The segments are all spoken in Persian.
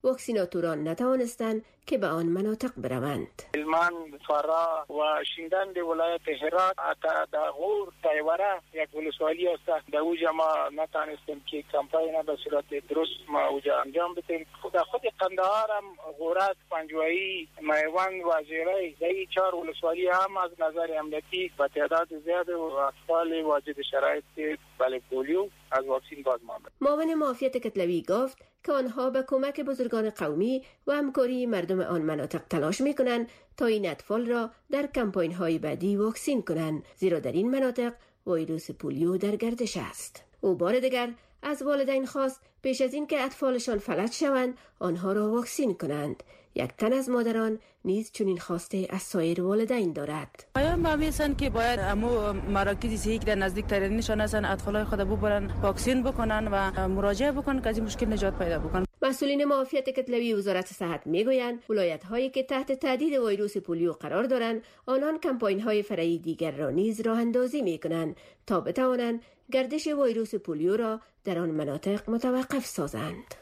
واکسیناتوران نتوانستند که به آن مناطق بروند. هلمند، فرا و شیندند ولایت هرات تا داغور تایوره یک ولسوالی است. در اوجا ما نتانستیم که کمپاین به صورت درست ما اوجا انجام بدیم. خود قندهار هم غورت، پنجوایی، میوند و زیرای این 4 ولسوالی هم از نظر امنیتی با تعداد زیاد و اطفال واجد شرایط بله پولیو از واکسین باز مانده. معاون معافیت کتلوی گفت که آنها به کمک بزرگان قومی و همکاری مردم آن مناطق تلاش می‌کنند تا این اطفال را در کمپاین‌های بعدی واکسین کنند، زیرا در این مناطق ویروس پولیو در گردش است. او بار دیگر از والدین خواست پیش از این که اطفالشان فلج شوند آنها را واکسین کنند. یک تن از مادران نیز چنین خواسته از سایر والدین دارد. پیام به میسن که باید امو مراکز صحی که در نزدیک ترینشان هستند اطفالای خود ببرن واکسین بکنن و مراجعه بکنن که از این مشکل نجات پیدا بکنن. مسئولین معافیت کتلوی وزارت صحت میگویند ولایت‌هایی که تحت تهدید ویروس پولیو قرار دارند آنان کمپاین‌های فرعی دیگر را نیز راه اندازی می‌کنند تا بتوانند گردش ویروس پولیو را در آن مناطق متوقف سازند.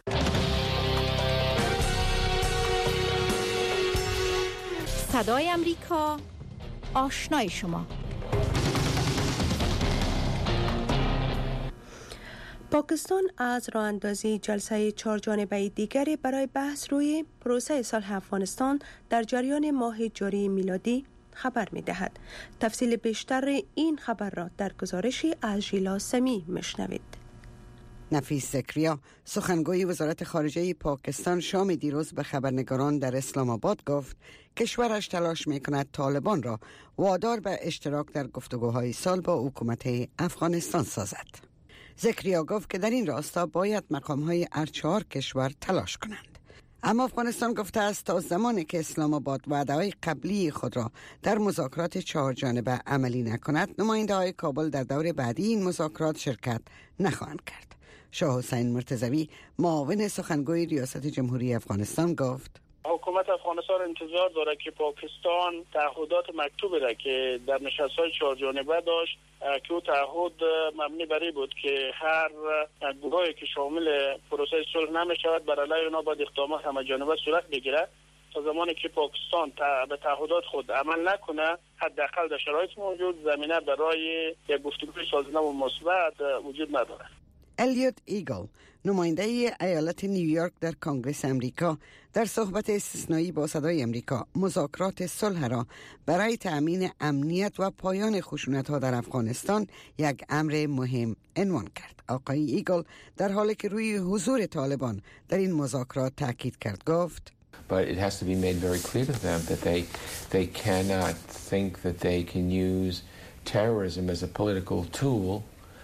صدای امریکا، آشنای شما. پاکستان از راه اندازی جلسه 4 جانبه دیگری برای بحث روی پروسه صلح افغانستان در جریان ماه جاری میلادی خبر می دهد. تفصیل بیشتر این خبر را در گزارشی از ژیلا سمی میشنوید. نفیس زکریا سخنگوی وزارت خارجه پاکستان شام دیروز به خبرنگاران در اسلام آباد گفت کشورش تلاش می‌کند طالبان را وادار به اشتراک در گفتگوهای صلح با حکومت افغانستان سازد. زکریا گفت که در این راستا باید مقام‌های هر 4 کشور تلاش کنند. اما افغانستان گفته است تا زمانی که اسلام آباد وعده‌های قبلی خود را در مذاکرات 4 جانبه عملی نکند، نماینده‌های کابل در دور بعدی این مذاکرات شرکت نخواهند کرد. شاه حسین مرتضوی معاون سخنگوی ریاست جمهوری افغانستان گفت حکومت افغانستان انتظار داره که پاکستان تعهدات مکتوبی را که در نشست‌های 4 جانبه داشت که او تعهد مبنی بر این بود که هر گروهی که شامل پروسه صلح نمی‌شود بر علیه آنها باید اقدامات همه‌جانبه صورت بگیرد. تا زمانی که پاکستان به تعهدات خود عمل نکنه حداقل در شرایط موجود زمینه برای یک گفتگوی سازنده و مثبت وجود ندارد. الیوت ایگل نماینده ایالت نیویورک در کنگره امریکا در صحبت استثنایی با صدای امریکا مذاکرات صلح را برای تأمین امنیت و پایان خشونت‌ها در افغانستان یک امر مهم عنوان کرد. آقای ایگل در حالی که روی حضور طالبان در این مذاکرات تاکید کرد گفت But it has to be made very clear to them that they cannot think that they can use terrorism as a political tool.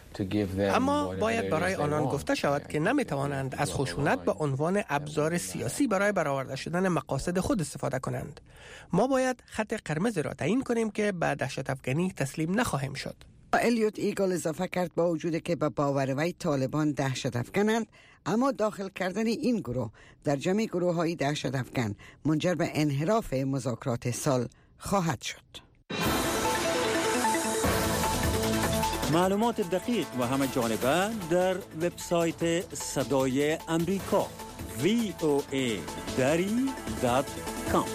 اما باید برای آنان گفته شود که نمیتوانند از خشونت به عنوان ابزار سیاسی برای برآورده شدن مقاصد خود استفاده کنند. ما باید خط قرمز را تعیین کنیم که به دهشت افغانی تسلیم نخواهیم شد. الیوت ایگل اضافه کرد با وجودی که به باور وی طالبان دهشت افغانند، اما داخل کردن این گروه در جمع گروه‌های دهشت افغان منجر به انحراف مذاکرات صلح خواهد شد. معلومات دقیق و همه جانبه در وبسایت صدای امریکا voa.com.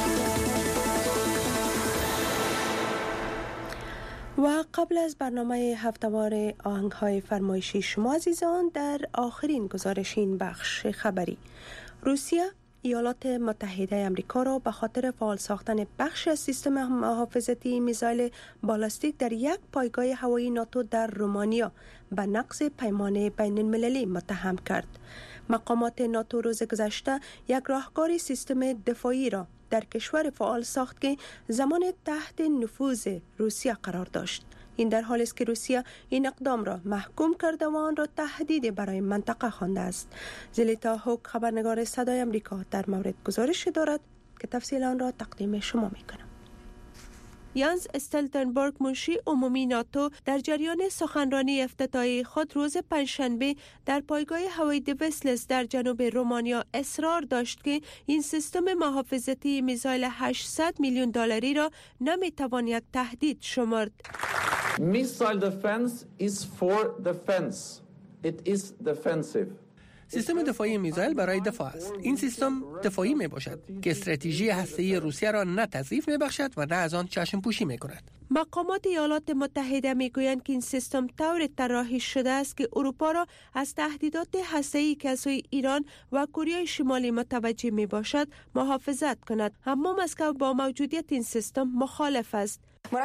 و قبل از برنامه هفته‌وار آهنگ‌های فرمایشی شما عزیزان، در آخرین گزارش این بخش خبری، روسیه ایالات متحده امریکا را به خاطر فعال ساختن بخش از سیستم محافظتی میزایل بالستیک در یک پایگاه هوایی ناتو در رومانیا به نقض پیمان بین المللی متهم کرد. مقامات ناتو روز گذشته یک راهکار سیستم دفاعی را در کشور فعال ساخت که زمان تحت نفوذ روسیه قرار داشت. این در حالی است که روسیه این اقدام را محکوم کرده و آن را تهدید برای منطقه خوانده است. زلیتا هوک خبرنگار صدای امریکا در مورد گزارش دارد که تفصیل آن را تقدیم شما می‌کنم. یانز استلتنبرگ منشی عمومی ناتو در جریان سخنرانی افتتاحی خود روز پنجشنبه در پایگاه هوایی دویسلس در جنوب رومانیا اصرار داشت که این سیستم محافظتی میزایل $800 میلیون را نمیتوان یک تهدید شمرد. Missile defense is for defense. It is defensive. سیستم دفاعی میزایل برای دفاع است. این سیستم دفاعی می باشد که استراتژی هسته‌ای روسیه را نه تضعیف می بخشد و نه از آن چشم پوشی می کند. مقامات ایالات متحده میگویند که این سیستم طوری طراحی شده است که اروپا را از تهدیدات هسته‌ای که از سوی ایران و کره شمالی متوجه می باشد محافظت کند. اما مسکو با موجودیت این سیستم مخالف است.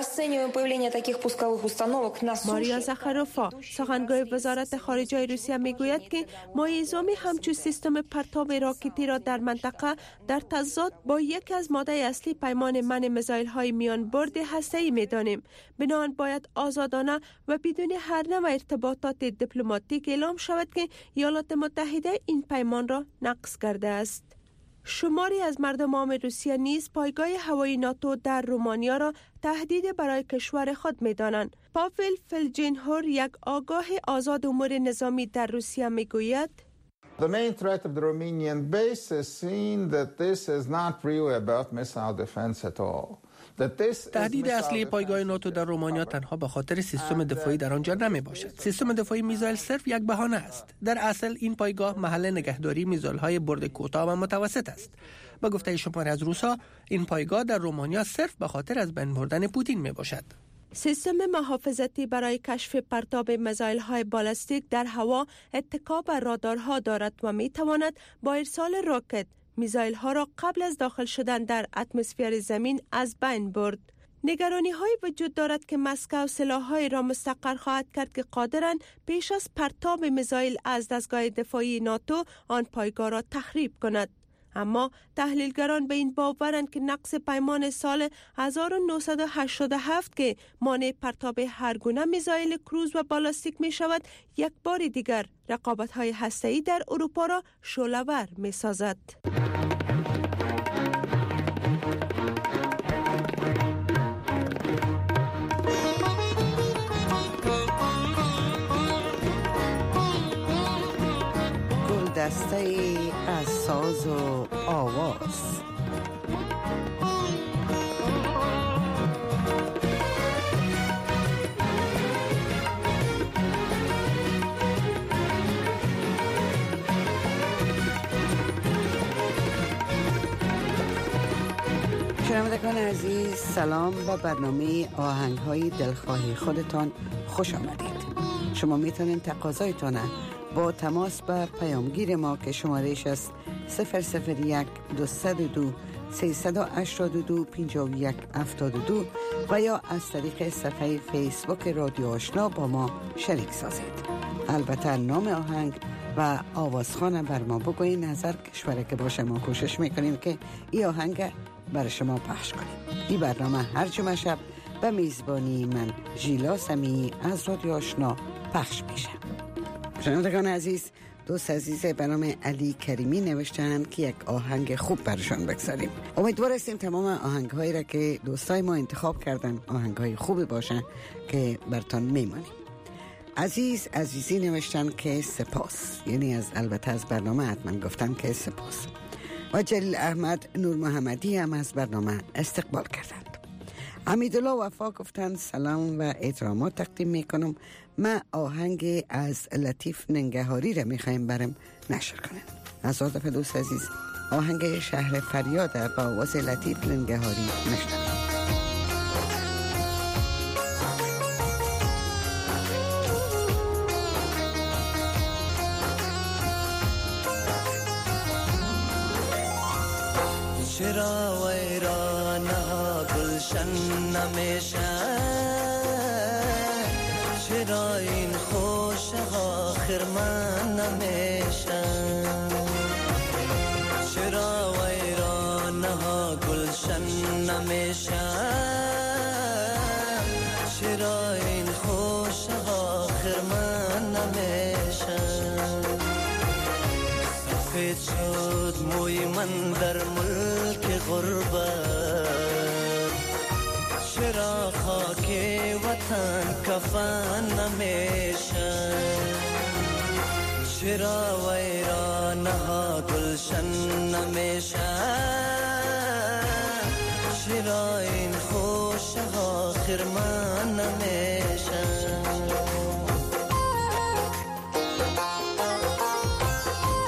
ماریا زخروفا سخنگوی وزارت خارجه روسیه میگوید که مایزامی همچون سیستم پرتاب راکتی را در منطقه در تضاد با یکی از ماده اصلی پیمان منع میزایل های میان برد هسته‌ای میدانیم. بنابراین باید آزادانه و بدون هر نوع ارتباطات دیپلماتیک اعلام شود که ایالات متحده این پیمان را نقض کرده است. شماری از مردم عام روسیه نیز پایگاه هوایی ناتو در رومانیا را تهدید برای کشور خود می‌دانند. پاول فلجینهور، یک آگاه آزاد امور نظامی در روسیه میگوید The main threat of the Romanian base is seen that this is not really about missile defense at all. تهدید اصلی پایگاه ناتو در رومانیا تنها به خاطر سیستم دفاعی در آنجا نمی باشد. سیستم دفاعی میزایل صرف یک بهانه است. در اصل این پایگاه محل نگهداری میزایل‌های برد کوتاه و متوسط است. با گفته شماری از روس‌ها این پایگاه در رومانیا صرف به خاطر از بین بردن پوتین می باشد. سیستم محافظتی برای کشف پرتاب میزایل‌های بالستیک در هوا اتکا بر رادارها دارد و می‌تواند با ارسال راکت میزایل ها را قبل از داخل شدن در اتمسفر زمین از بین برد. نگرانی های وجود دارد که مسکو سلاح‌های را مستقر خواهد کرد که قادرند پیش از پرتاب میزایل از دستگاه دفاعی ناتو آن پایگاه را تخریب کند. اما تحلیلگران به این باورند که نقض پیمان سال 1987 که مانع پرتاب هر گونه میزایل کروز و بالاستیک می شود یک بار دیگر رقابت‌های هسته‌ای در اروپا را شعله‌ور می سازد. دسته از ساز و آواز. شنوندگان عزیز، سلام و برنامه آهنگ‌های دلخواه خودتان خوش آمدید. شما میتونید تقاضایتان با تماس به پیامگیر ما که شمارش است 001 202 382 51 72 و یا از طریق صفحه فیسبوک رادیو آشنا با ما شریک سازید. البته نام آهنگ و آوازخوان بر ما بگوین. نظر کشوره که باشه ما کوشش میکنیم که این آهنگ برای شما پخش کنیم. این برنامه هر جمعه شب به میزبانی من ژیلا سمیعی از رادیو آشنا پخش میشه. شنوندگان عزیز، دوست عزیز به نام علی کریمی نوشتن که یک آهنگ خوب برشان بگذاریم. امیدوار هستیم تمام آهنگ‌هایی را که دوستای ما انتخاب کردن آهنگ‌های خوبی باشن که برتان میمانیم. عزیزی نوشتن که سپاس، یعنی البته از برنامه حتما گفتن که سپاس. و جلیل احمد نور محمدی هم از برنامه استقبال کردند. امیدالله وفا گفتن سلام و احترامات تقدیم میکنم. ما آهنگ از لطیف ننگهاری را میخوایم برم نشر کنیم. از دفعه دوست عزیز آهنگ شهر فریاد با آواز لطیف ننگهاری نشنویم. چرا ویرانه گلشن نمیشن، چرا این خوش آخر من نمیشن، چرا ویرانه گلشن نمیشن، چرا این خوش آخر من نمیشن. سفید شد موی من در ملک غربت، چرا خاک وطن کفن نمیشن، چرا ویرانه ها گلشن نمیشن، چرا این خوش آخر من نمیشن.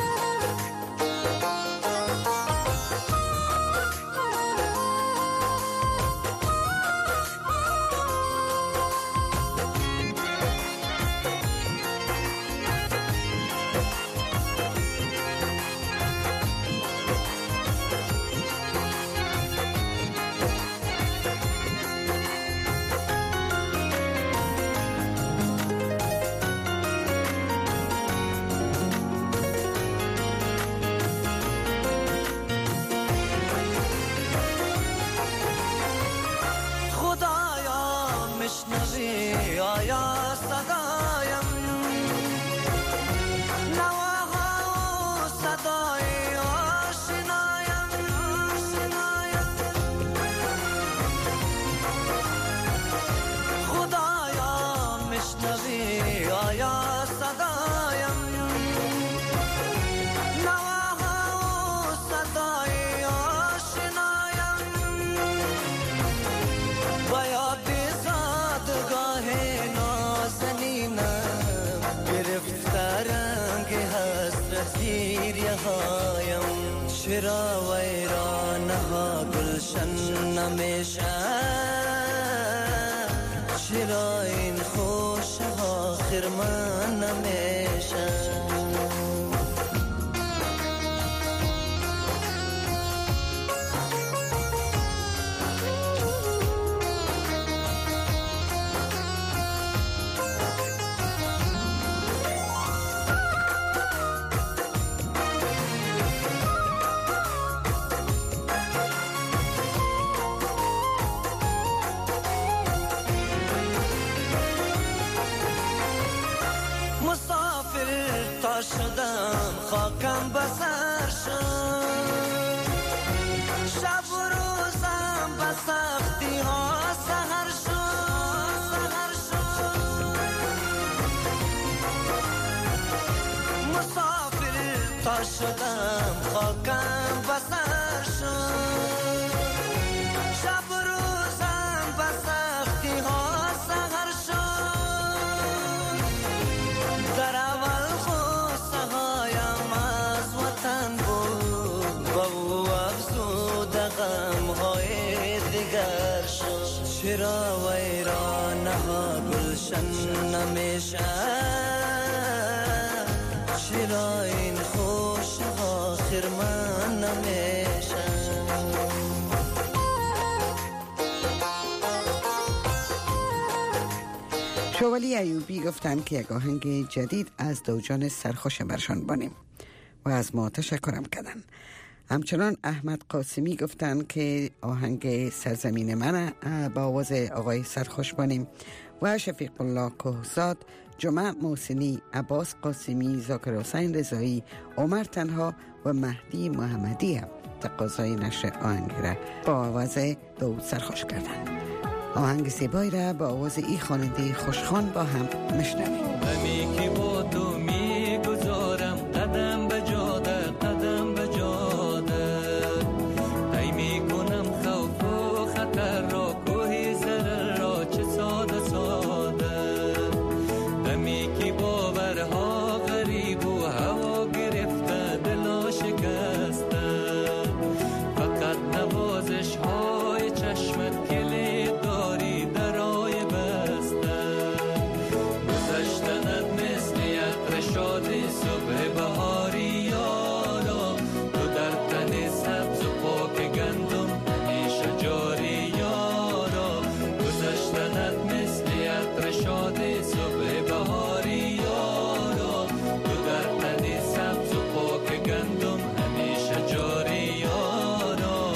چرا ویرانه ها گلشن نمیشه چرا این خوشه ها خرمان نمیشه شدم خاکم بسر شد شب و روزم به سختی ها سهر شد مسافر تا شدم خاکم بسر شد شب و روزم به سختی ها سهر شد در اول چرا ویرانه ها گلشن نمیشه چرا این خوشه ها خرمان نمیشه شوالی ایوبی گفتند که یک آهنگ جدید از دوجان سرخوش برشان بانیم و از ما تشکرم کردن. همچنان احمد قاسمی گفتند که آهنگ سرزمین من با آواز آقای سرخوش بانیم و شفیق الله کوهزاد، جمعه محسنی، عباس قاسمی، ذاکر حسین رضایی، عمر تنها و مهدی محمدی هم تقاضای نشر آهنگ را با آواز داود سرخوش کردند. آهنگ زیبایی را با آواز ای خواننده خوشخوان با هم میشنویم. همی که با تو میگذارم قدم به جاده قدم به جاده ای میکنم خوف و خطر را کوه ضرر را چه ساده ساده همی که باورها غریب و هوا گرفته دلا شکسته فقط نوازش های چشمت کلید داری درای بسته گذشتنت مثل یقر شادی صبح بهاری یارا تو در تن سبز و پاک گندم همیشه جاری یارا گذشتنت مثل یقر شادی صبح بهاری یارا تو در تن سبز و پاک گندم همیشه جاری یارا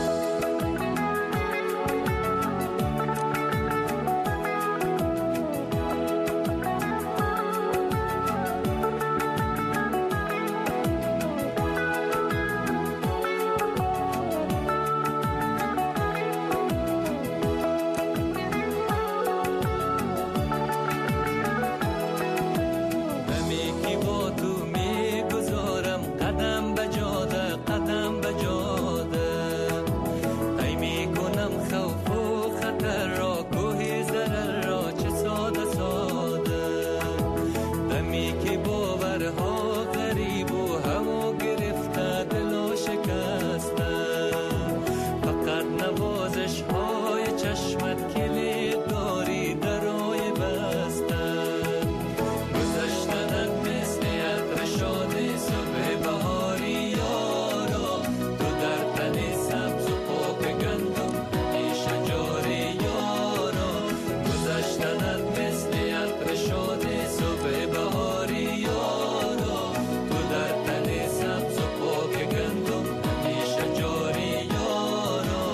همی که با تو میگذارم قدم به جاده قدم به جاده ای میکنم خوف و خطر را کوه ضرر را چه ساده ساده همی که باورها غریب و هوا گرفته دلا شکسته فقط نوازش های چشمت کلید داری درای بسته گذشتنت مثل یقر شادی صبح بهاری یارا تو در تن سبز و پاک گندم همیشه جاری یارا گذشتنت مثل یقر شادی صبح بهاری یارا تو در تن سبز و پاک گندم همیشه جاری یارا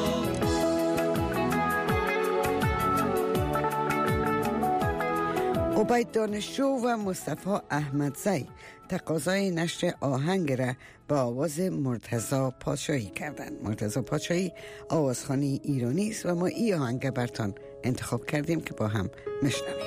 عبید دانشجو و مصطفی احمدزی تقاضای نشر آهنگ را با آواز مرتضی پادشاهی کردند. مرتضی پادشاهی آوازخوانی ایرانی است و ما این آهنگ برتان انتخاب کردیم که با هم میشنویم.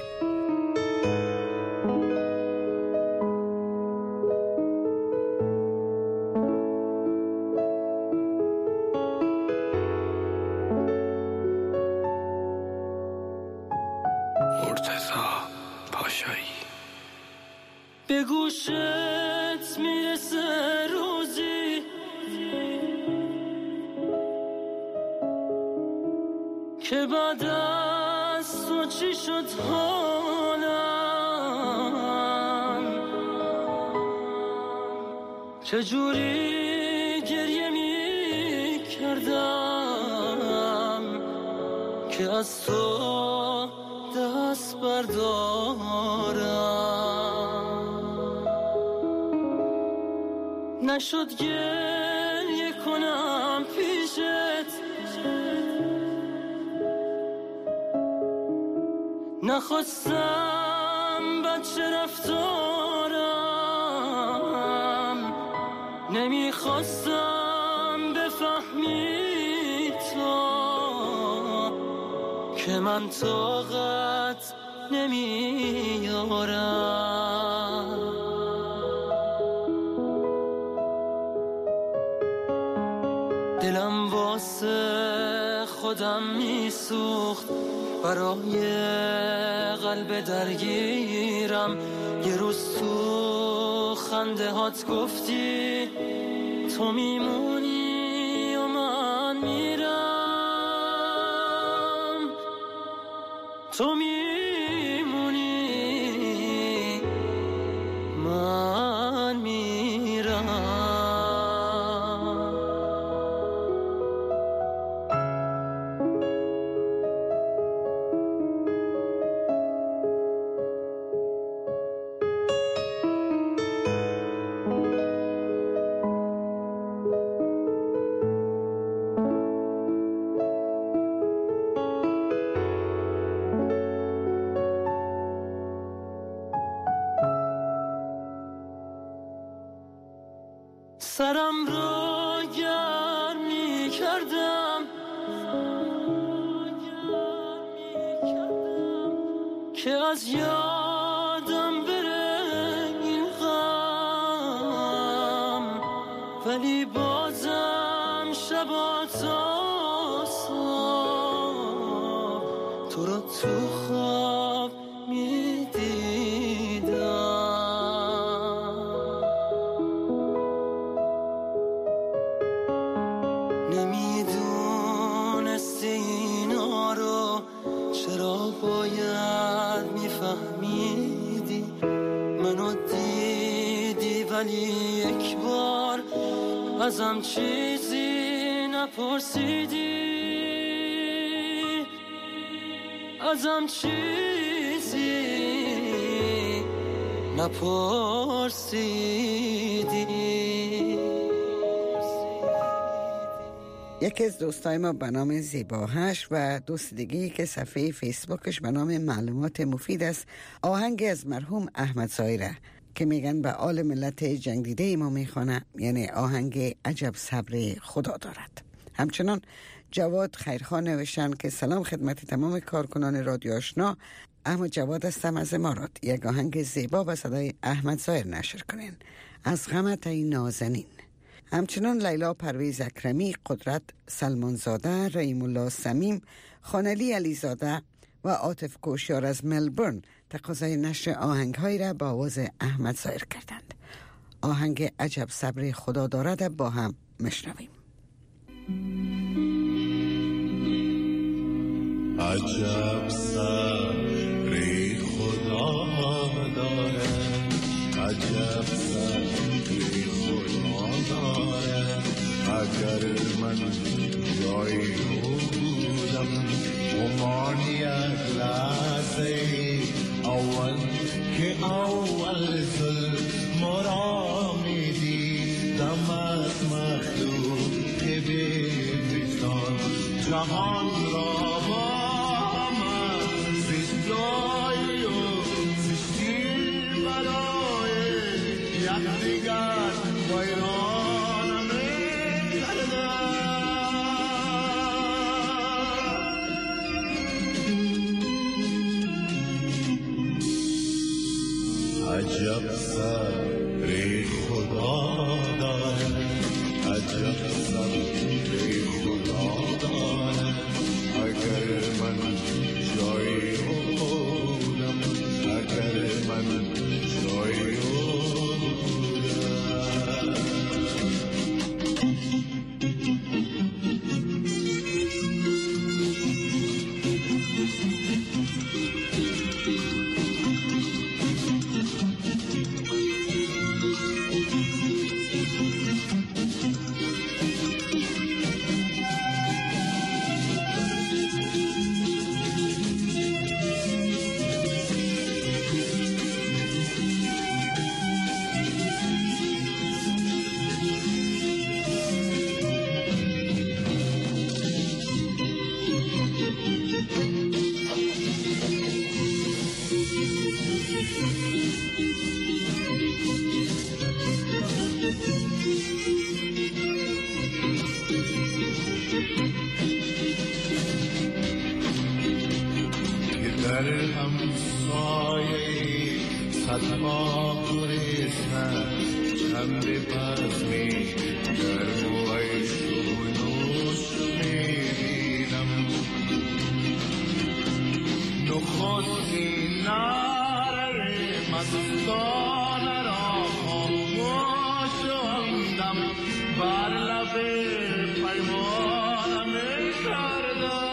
به گوشت میرسه روزی که بعد از تو چی شد حالم، چجوری گریه می کردم که از تو دست بردارم. نشد گریه کنم پیشت، نخواستم بچه رفتارم، نمیخواستم بفهمی تو که من طاقت نمیارم. دلم واسه خودم میسوخت، برای قلب درگیرم. یه روز تو خنده هات گفتی تو میمونی و من میرم، تو میمونی من میرم. سرم رو گرم می کردم که از یادم بره این غم، ولی بازم شبا تا صبح تو رو تو خواب می دیدم. چرا باید میفهمیدی منو دیدی ولی یک بار ازم چیزی نپرسیدی، ازم چیزی نپرسیدی. یکی از دوستای ما به نام زیباهش و دوست دیگه‌ای که صفحه فیسبوکش به نام معلومات مفید است آهنگ از مرحوم احمد ظاهره که میگن به آل ملت جنگ دیده ما میخوانه، یعنی آهنگ عجب صبر خدا دارد. همچنان جواد خیرخان نوشتن که سلام خدمت تمام کارکنان رادیو آشنا، احمد جواد هستم از امارات، یک آهنگ زیبا به صدای احمد ظاهر نشر کنین از غمت ای نازنین. همچنان لیلا پرویز اکرمی، قدرت سلمانزاده، رحیم الله سمیم، خانلی علیزاده و عاطف کوشیار از ملبورن تقاضای نشر آهنگ‌هایی را با آواز احمد ظاهر کردند. آهنگ عجب صبر خدا دارد با هم مشنویم. عجب صبر خدا دارد، عجب صبر خدا دارد. اگر من جایی بودم امان یک لحظه اول که اول ظلم را میدیدم از مخلوق که بمیستان جهان را با من زیستایی و زیستی برای یکدیگر ویرانم عجب صبر خدا دارد، عجب صبر خدا دارد. اگر من جایی بودم، اگر من جایی بودم. همسایه صدها گریستن چند بزمی گرم و ایشونوش میبینم نخستی نره مستانه را خاموش اندم بر لب پیمانم کردم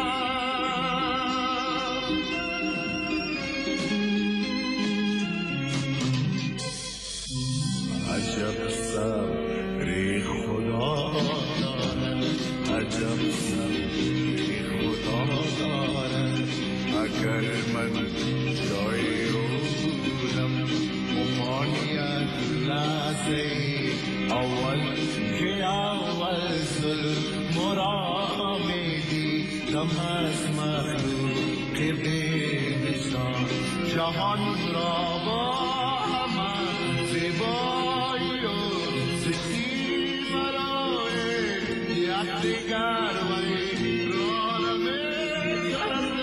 عجب صبری خدا دارد عجب صبری خدا دارد اگر من جایی رو بودم امانیت لحظه اول که اول ظلم را میدیدم از مخلوق بینشان جهان را با همه زیبایی و زشتی برای یکدیگر ویران می‌کردند.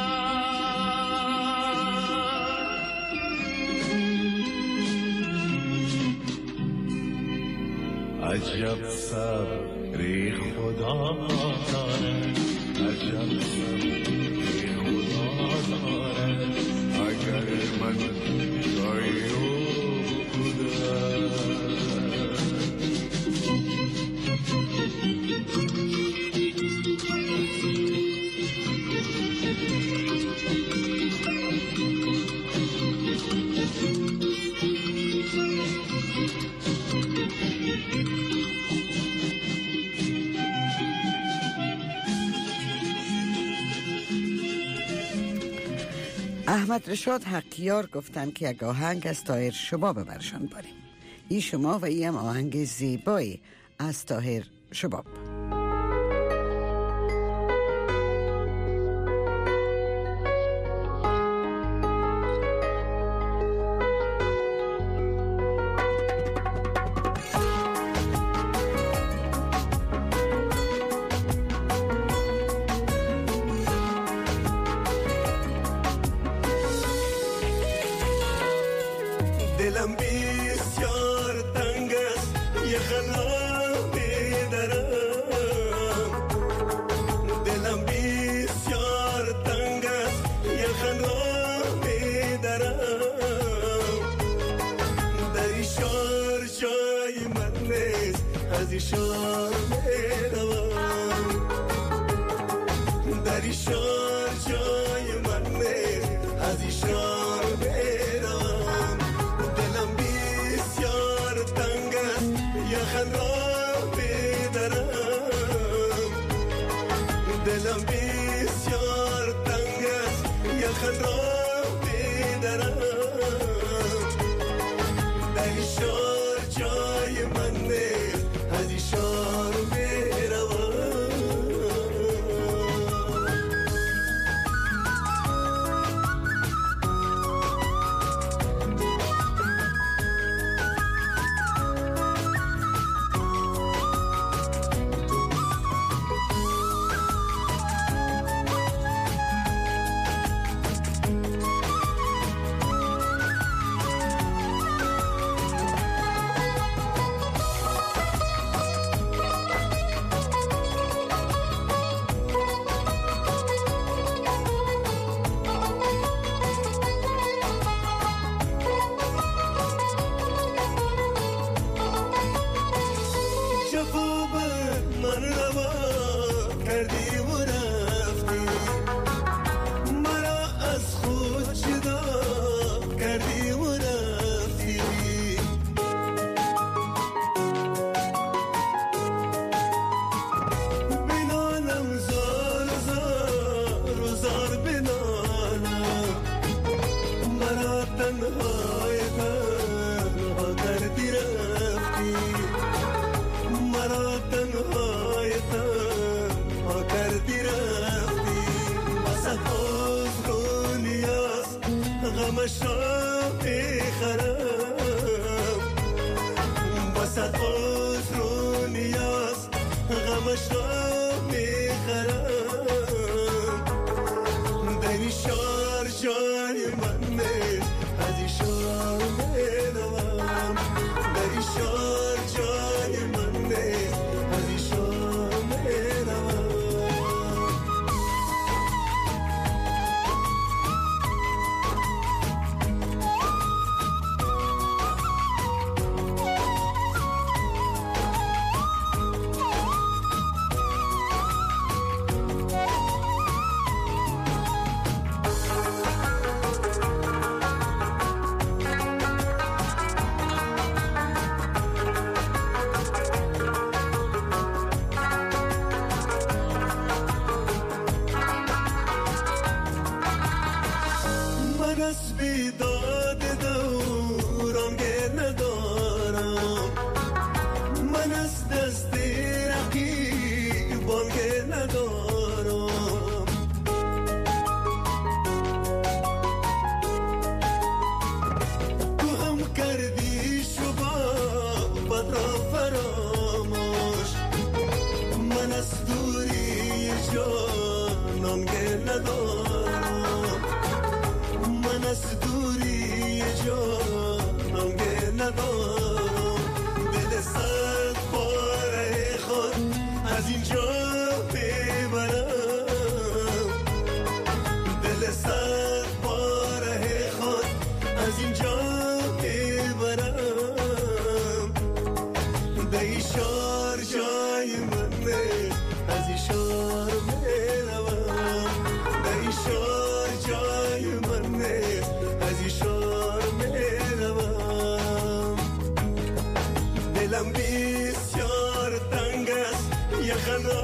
عجب صبری خدا دارد عجب صبری خدا دارد اگر من جایی رو بودم احمد رشاد حقیار گفتن که یک آهنگ از طاهر شباب برشان باریم. ای شما و ای هم آهنگ زیبایی از طاهر شباب. دلم بسیار تنگ است یه خلا میدارم دلم بسیار تنگ است یه خلا میدارم در این شهر جای من نیست از این شهر میروم در این شهر جای من نیست از این شهر میروم دلم بسیار تنگ است یخن را بیدارم دلم بسیار تنگ است یخن را بیدارم در این شهر جای من نیست از این شهر میروم ندارم. تو هم کردی شباب را فراموش، من از دوری جانم گل ندارم، من از دوری جانم گل ندارم. دل صد باره خود از اینجا ببرم، دل صد باره خود از اینجا ببرم. دی شار جای منه از این شار میروم، دی شار جای منه از این شار میروم. دلم بسیار تنگ است یخن را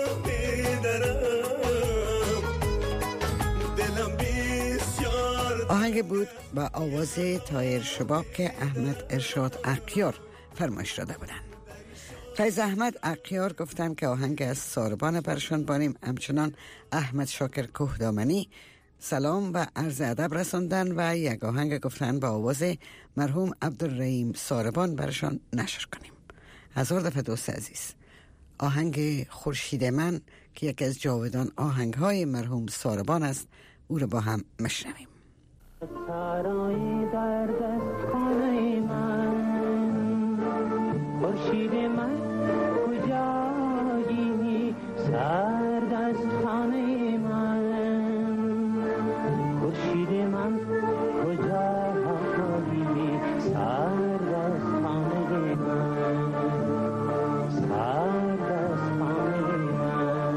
میدرم، دلم بسیار. آهنگ بود با آواز طاهر شباب که احمد ارشاد اغیار فرمایش داده بودند. فیض احمد اغیار گفتن که آهنگ از ساربان برشان بانیم. همچنان احمد شاکر کوهدامنی سلام و عرض ادب رساندن و یک آهنگ گفتن با آواز مرحوم عبدالرحیم ساربان برشان نشر کنیم. هزار دفعه دوست عزیز، آهنگ خورشید من که یکی از جاودان آهنگ های مرحوم ساربان است، او را با هم مشنویم. سرای در دست خانه من، خورشید من کجایی؟ سر دست خانه من، خورشید من کجایی؟ سر دست خانه من، سر دست خانه من.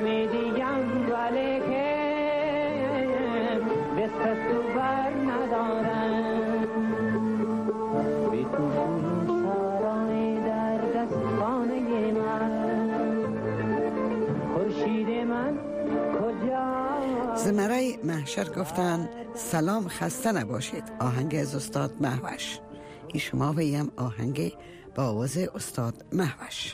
امیدیم ولی که دست از تو بر ندارم بی تو سارای در دستانه من خورشید من کجا. زمره محشر گفتن سلام خسته نباشید، آهنگ از استاد مهوش. این شما ویم آهنگ با آواز استاد مهوش.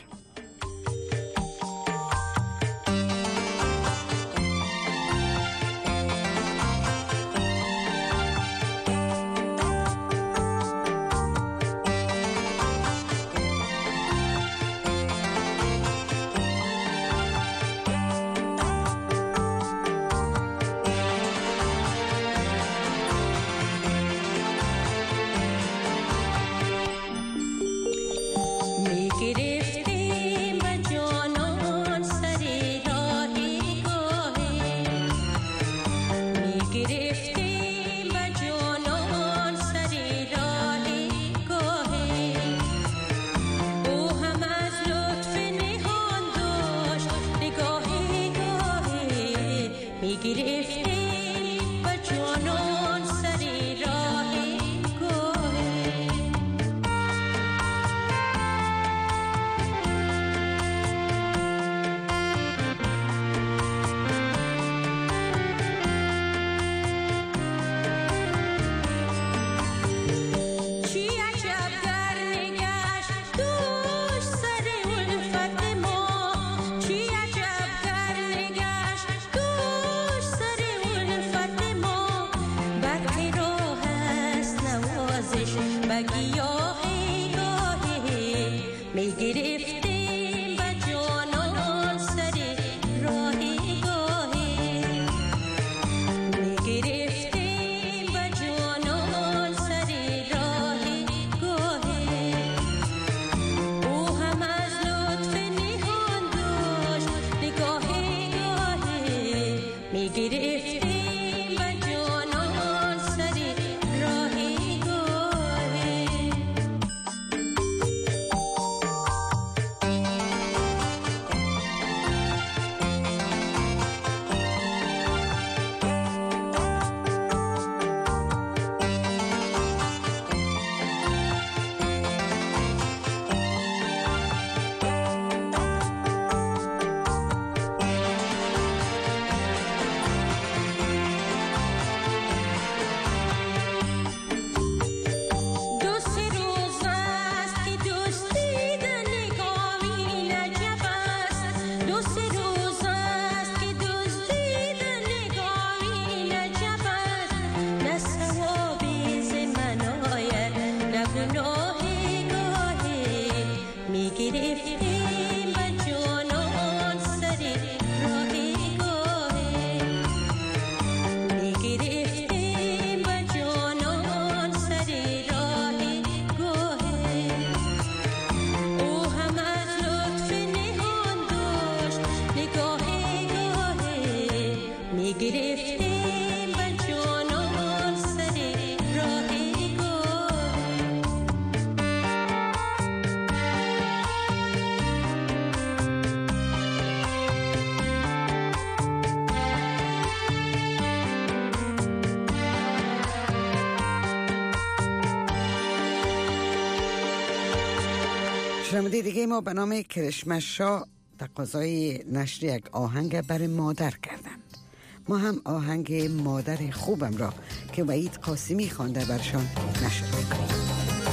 شنونده دیگه ما به نام کرشمش شاه تقاضای نشر یک آهنگ برای مادر کردند. ما هم آهنگ مادر خوبم را که وحید قاسمی خوانده برشان نشر میکنیم.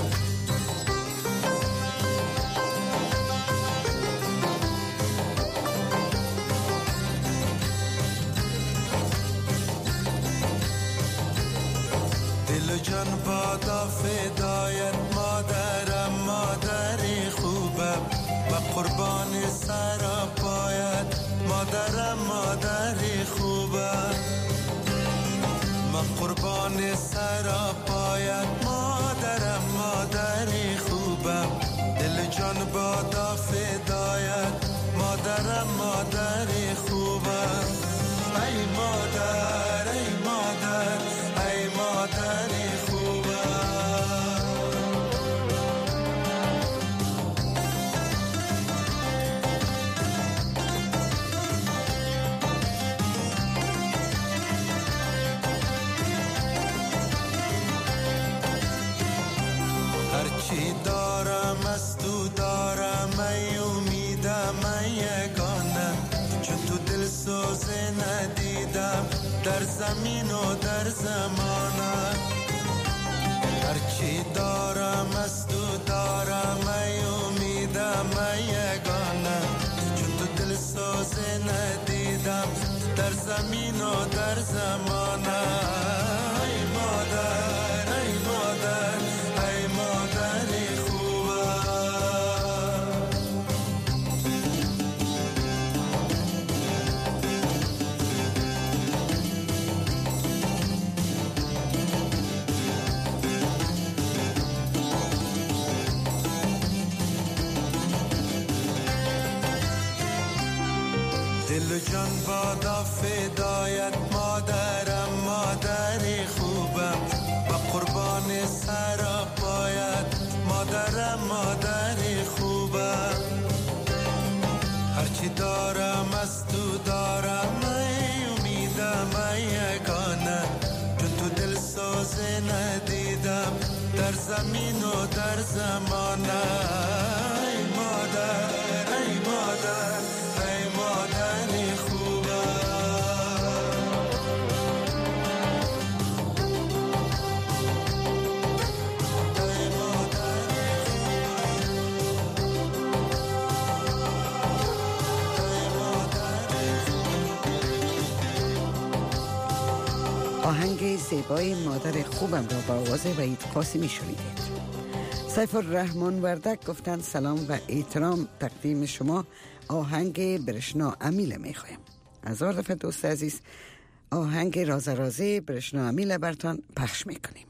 دل و جان بادا فدایت مادرم، مادری خوبم و قربان سرا پایت مادرم، مادری خوبم و قربان سرا پایت مادرم، مادری خوبم. دل جان بادا فدایت مادرم، مادری خوبم. ای مادر ای مادر ای مادری خوبم. در زمین و در زمانه هرچی دارم از تو دارم ای امیدم ای یگانه چون تو دل سازه ندیدم در زمین و در زمانه ای مادر ای مادر ای مادر خوبه دل و جان بادا فدایت مادرم مادر خوبم با قربان سرا باید مادرم مادر خوبم هرچی دارم از تو دارم ای امیدم ای یگانه چون تو دل سازه ندیدم در زمین و در زمانه ای مادر ای مادر ای مادر خوبه ای مادر آهنگ زیبای مادر خوبم را با آواز وحید قاسمی شنیدید. سیف الرحمن وردک گفتن سلام و احترام تقدیم شما، آهنگ برشنا امیل میخوایم. هزار دفعه دوست عزیز آهنگ رازه رازه برشنا امیل برتان پخش میکنیم.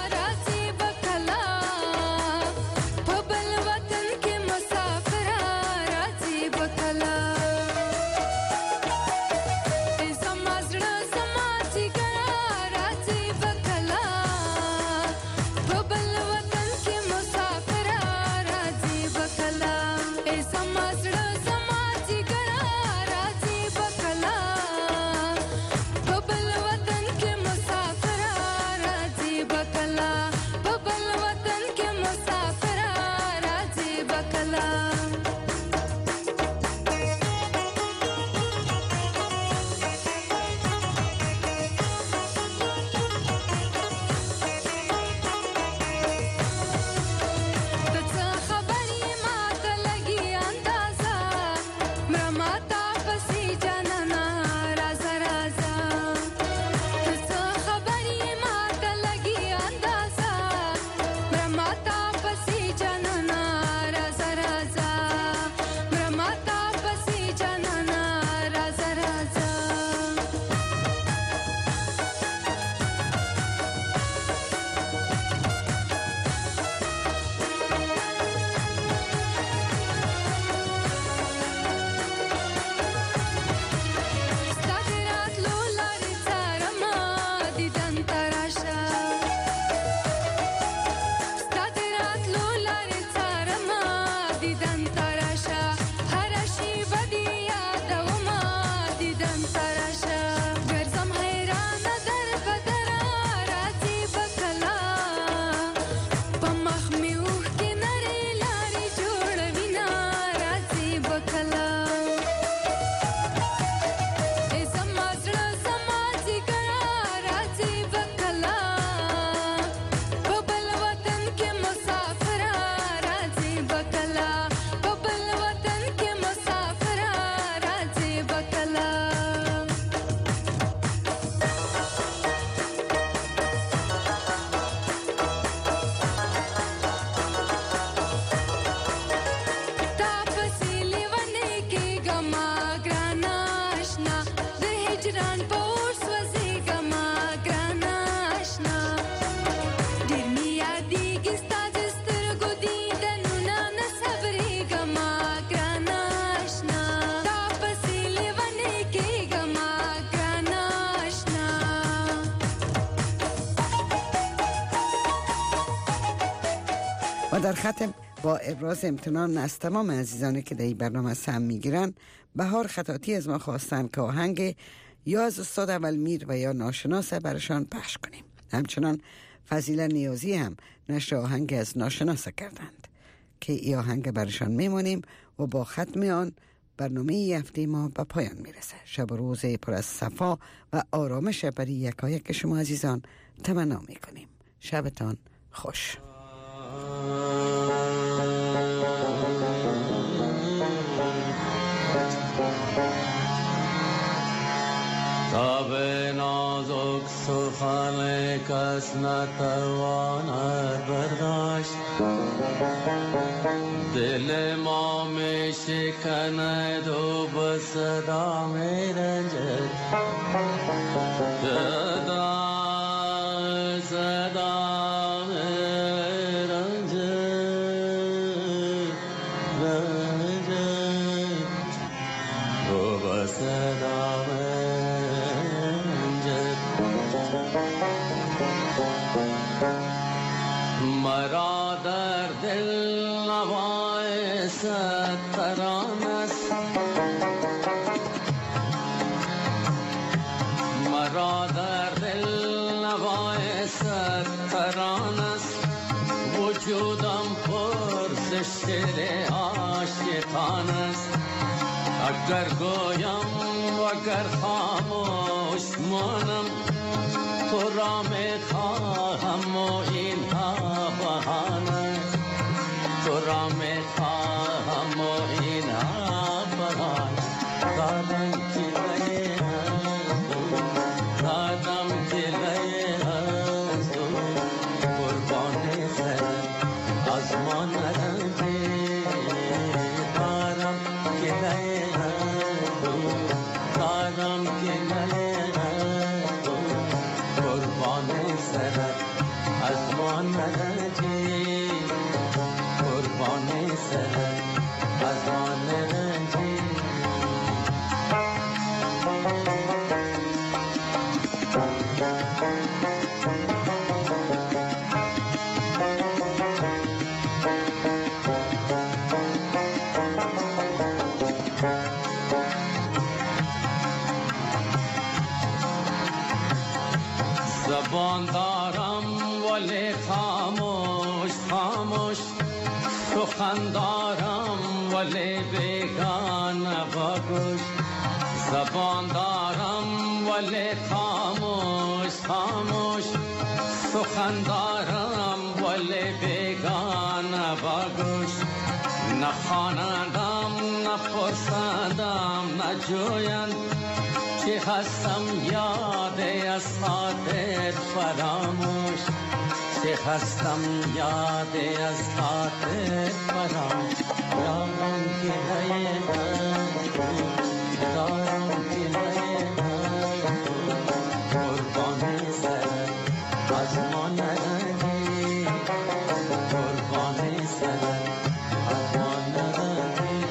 په بل وطن کې مسافر و در ختم با ابراز امتنان از تمام عزیزانی که در این برنامه سهم میگیرن، بهار خطاطی از ما خواستن که آهنگ یا از استاد اول میر و یا ناشناسه برشان پخش کنیم. همچنان فضیله نیازی هم نشر آهنگ از ناشناسه کردند که این آهنگ برشان میمونیم و با ختم آن برنامه ای هفته ما به پایان میرسه. شب و روز پر از صفا و آرامش برای یکایک شما عزیزان تمنا میکنیم. شبتان خوش. تاب نازک سخن کس نتواند برداشت، دل ما می شکند و به صدا می رنجد، صدا می رنجد و به صدا مرا در دل نوای ستران است، مرا در دل نوای ستران است، وجودم پر ز شعر عاشقان است. اگر گویم و اگر خاموش مانم، تو را میخواهم و اینها بهانه، تو را میخواهم و اینها بهانه. دادم کلای دادم کلای از تو، قربان سر از ما نرنجی. دادم کلای دادم کلای قربان سرت از ما نرنجی، قربان سرت از ما نرنجی. زبان دارم ولی خاموش خاموش، سخن دارم ولی بیگانه بگوش. زبان دارم ولی خاموش خاموش، سخن دارم ولی بیگانه بگوش. نخواندم نپرسندم نجویند، چه هستم یاد از خاطر فراموش، چه هستم یاد از خاطر فراموش. دارم که دارم که قربان سر از ما نرنجی، قربان سر از ما نرنجی.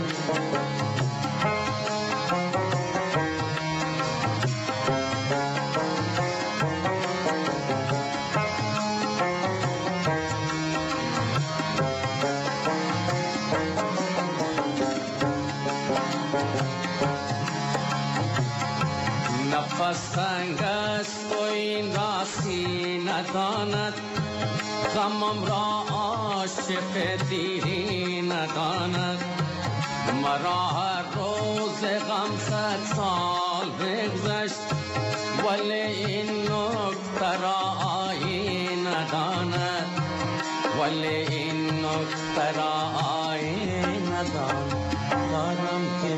نفس تنگ است و این راستی نداند، غمم را عاشق دیری نداند. مرا هر روز غم 100 سال بگذشت، ولی این نکته را آیین نداند، ولی این نکته را آیین نداند. دارم که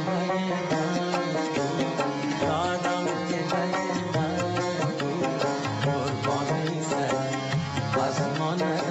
دادم که قربانی سر از ما